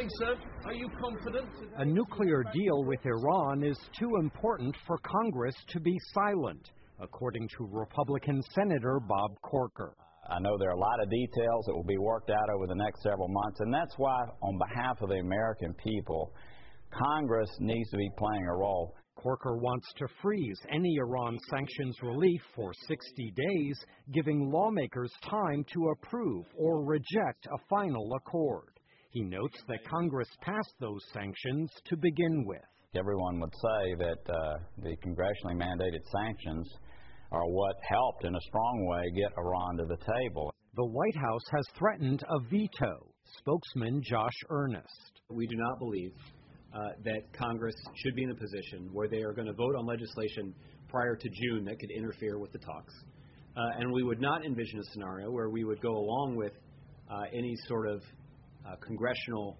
morning, sir. Are you confident? A nuclear deal with Iran is too important for Congress to be silent, according to Republican Senator Bob Corker. I know there are a lot of details that will be worked out over the next several months, and that's why, on behalf of the American people, Congress needs to be playing a role. Corker wants to freeze any Iran sanctions relief for 60 days, giving lawmakers time to approve or reject a final accord. He notes that Congress passed those sanctions to begin with. Everyone would say that the congressionally mandated sanctions are what helped, in a strong way, get Iran to the table. The White House has threatened a veto. Spokesman Josh Earnest. We do not believe that Congress should be in a position where they are going to vote on legislation prior to June that could interfere with the talks. And we would not envision a scenario where we would go along with any sort of congressional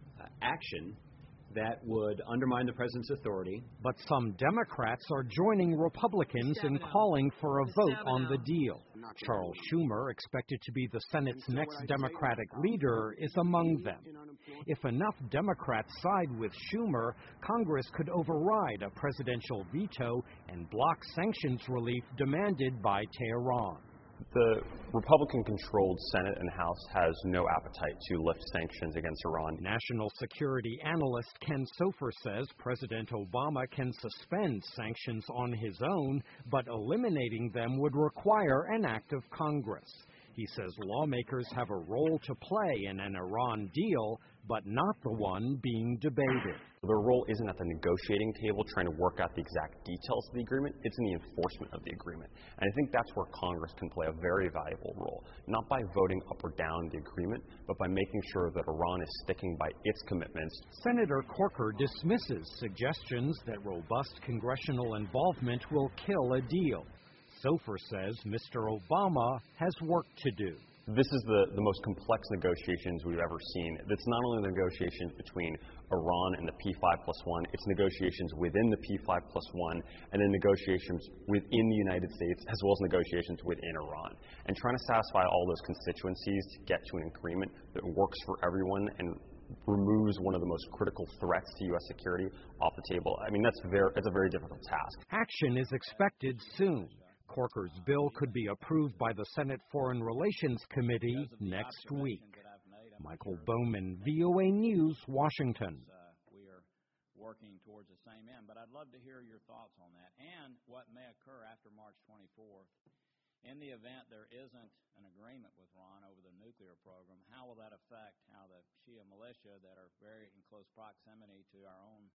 action that would undermine the president's authority. But some Democrats are joining Republicans in calling for a vote on the deal. Charles Schumer, expected to be the Senate's next Democratic leader, is among them. If enough Democrats side with Schumer, Congress could override a presidential veto and block sanctions relief demanded by Tehran. The Republican-controlled Senate and House has no appetite to lift sanctions against Iran. National security analyst Ken Sofer says President Obama can suspend sanctions on his own, but eliminating them would require an act of Congress. He says lawmakers have a role to play in an Iran deal, but not the one being debated. Their role isn't at the negotiating table trying to work out the exact details of the agreement. It's in the enforcement of the agreement. And I think that's where Congress can play a very valuable role, not by voting up or down the agreement, but by making sure that Iran is sticking by its commitments. Senator Corker dismisses suggestions that robust congressional involvement will kill a deal. Sofer says Mr. Obama has work to do. This is the most complex negotiations we've ever seen. It's not only the negotiations between Iran and the P5+1, it's negotiations within the P5+1, and then negotiations within the United States, as well as negotiations within Iran. And trying to satisfy all those constituencies to get to an agreement that works for everyone and removes one of the most critical threats to U.S. security off the table. I mean, it's a very difficult task. Action is expected soon. Corker's bill could be approved by the Senate Foreign Relations Committee next week. Michael Bowman, VOA News, Washington. We are working towards the same end, but I'd love to hear your thoughts on that and what may occur after March 24th. In the event there isn't an agreement with Iran over the nuclear program, how will that affect how the Shia militia that are very in close proximity to our own